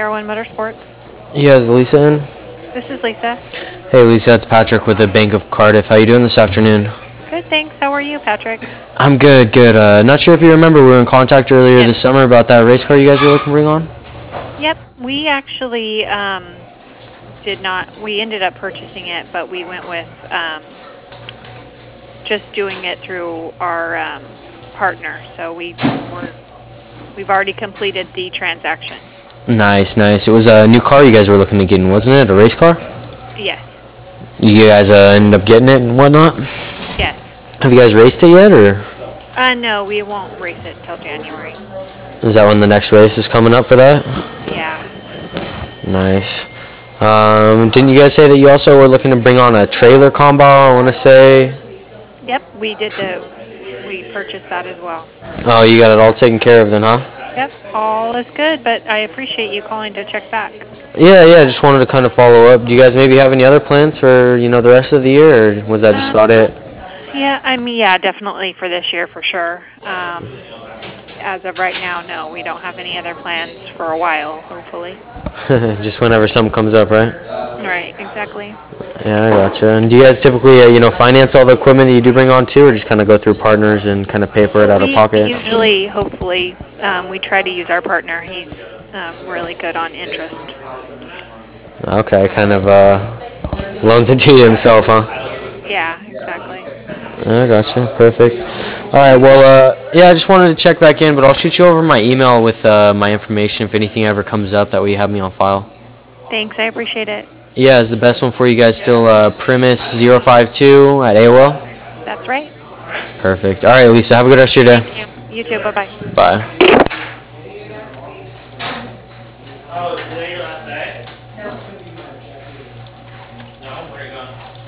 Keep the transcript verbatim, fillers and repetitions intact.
R one Motorsports. Yeah, is Lisa in? This is Lisa. Hey Lisa, it's Patrick with the Bank of Cardiff. How you doing this afternoon? Good, thanks. How are you, Patrick? I'm good, good. Uh, not sure if you remember, we were in contact earlier Yes. this summer about that race car you guys were looking to bring on. Yep, we actually um, did not, we ended up purchasing it, but we went with um, just doing it through our um, partner. So we were, we've already completed the transaction. Nice, nice. It was a new car you guys were looking to get in, wasn't it? A race car? Yes. You guys uh, ended up getting it and whatnot? Yes. Have you guys raced it yet, or Uh, no, we won't race it till January. is that when the next race is coming up for that? Yeah. Nice. Um, didn't you guys say that you also were looking to bring on a trailer combo, I want to say? Yep, we did the, we purchased that as well. Oh, you got it all taken care of then, huh? Yep, all is good, but I appreciate you calling to check back. Yeah, yeah, just wanted to kind of follow up. Do you guys maybe have any other plans for, you know, the rest of the year, or was that just Um, about it? yeah, I mean, yeah, definitely for this year for sure. Um, as of right now, no, we don't have any other plans for a while, hopefully. Just whenever something comes up, right? Right, exactly. Yeah, I gotcha. And do you guys typically, uh, you know, finance all the equipment that you do bring on too, or just kind of go through partners and kind of pay for it out of We pocket? usually, hopefully, um, we try to use our partner. He's um, really good on interest. Okay, kind of uh, loans it to you himself, huh? Yeah, exactly. I gotcha. Perfect. All right. Well, uh, yeah, I just wanted to check back in, but I'll shoot you over my email with uh, my information if anything ever comes up. That way you have me on file. Thanks, I appreciate it. Yeah, is the best one for you guys still uh, Primus zero five two at A O L? That's right. Perfect. All right, Lisa. Have a good rest of your Thank day. you. You too. Bye-bye. Bye. Oh, today your last day? No, where are you going?